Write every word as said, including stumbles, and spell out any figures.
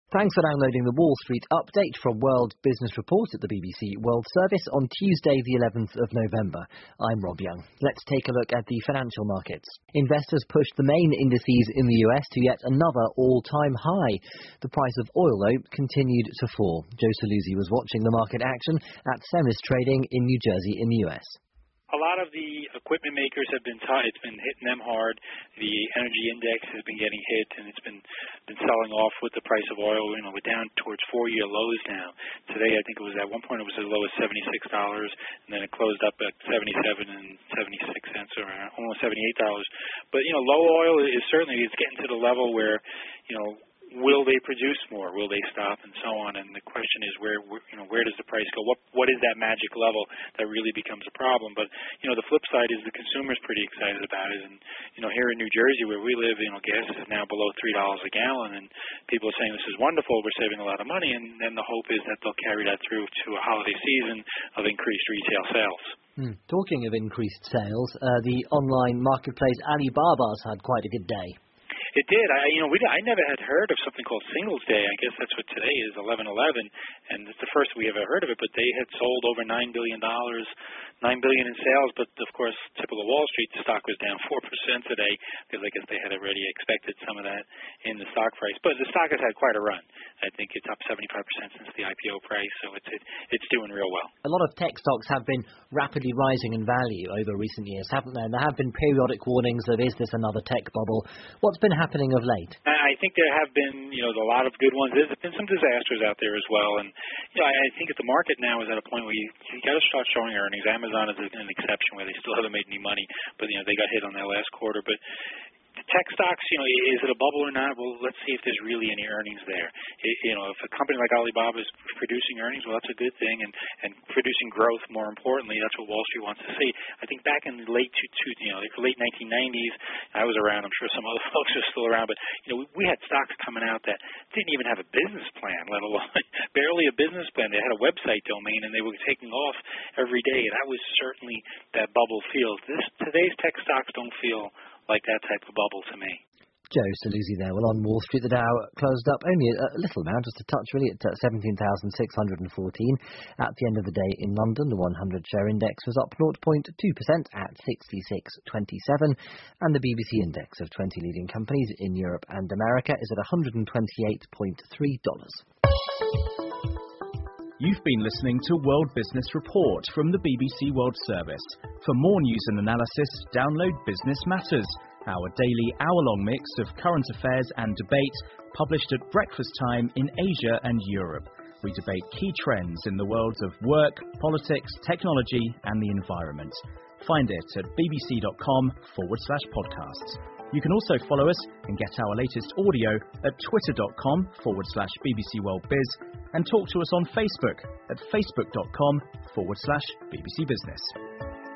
Thanks for downloading the Wall Street Update from World Business Report at the B B C World Service on Tuesday the eleventh of November. I'm Rob Young. Let's take a look at the financial markets. Investors pushed the main indices in the U S to yet another all-time high. The price of oil, though, continued to fall. Joe Saluzzi was watching the market action at Ceres Trading in New Jersey in the U S. A lot of the equipment makers have been t- it's been hitting them hard. The energy index has been getting hit, and it's been been selling off with the price of oil. You know, we're down towards four-year lows now. Today, I think it was at one point it was as low as seventy-six dollars, and then it closed up at seventy-seven and seventy-six cents, or almost seventy-eight dollars. But you know, low oil is certainly it's getting to the level where, you know, will they produce more? Will they stop, and so on? And the question is, where, where you know, where does the price go? What what is that magic level that really becomes a problem? But you know, the flip side is the consumer's pretty excited about it. And you know, here in New Jersey, where we live, you know, gas is now below three dollars a gallon, and people are saying this is wonderful. We're saving a lot of money, and then the hope is that they'll carry that through to a holiday season of increased retail sales. Hmm. Talking of increased sales, uh, the online marketplace Alibaba's had quite a good day. It did. I, you know, we I never had heard of something called Singles Day. I guess that's what today is, eleven eleven, and it's the first we ever heard of it. But they had sold over nine billion dollars, nine billion in sales. But of course, typical Wall Street, the stock was down four percent today because I guess they had already expected some of that in the stock price. But the stock has had quite a run. I think it's up seventy-five percent since the I P O price, so it's it, it's doing real well. A lot of tech stocks have been rapidly rising in value over recent years, haven't there? And there have been periodic warnings of is this another tech bubble? What's been happening of late? I think there have been, you know, a lot of good ones. There's been some disasters out there as well, and you know, I, I think that the market now is at a point where you, you got to start showing earnings. Amazon is an exception where they still haven't made any money, but you know, they got hit on their last quarter. But tech stocks, you know, is it a bubble or not? Well, let's see if there's really any earnings there. It, you know, if a company like Alibaba is producing earnings, well, that's a good thing, and, and producing growth, more importantly, that's what Wall Street wants to see. I think back in the late two, two you know, the late nineteen nineties, I was around. I'm sure some other folks are still around, but you know, we, we had stocks coming out that didn't even have a business plan, let alone barely a business plan. They had a website domain, and they were taking off every day. That was certainly that bubble feels. This today's tech stocks don't feel like that type of bubble to me. Joe Saluzzi there. Well, on Wall Street, the Dow closed up only a, a little amount, just a touch really, at uh, seventeen thousand six hundred fourteen. At the end of the day in London, the one hundred share index was up zero point two percent at sixty-six twenty-seven, and the B B C index of twenty leading companies in Europe and America is at one hundred twenty-eight point three dollars. You've been listening to World Business Report from the B B C World Service. For more news and analysis, download Business Matters, our daily hour-long mix of current affairs and debate, published at breakfast time in Asia and Europe. We debate key trends in the worlds of work, politics, technology and the environment. Find it at bbc.com forward slash podcasts. You can also follow us and get our latest audio at twitter.com forward slash BBC World Biz, and talk to us on Facebook at facebook.com forward slash BBC Business.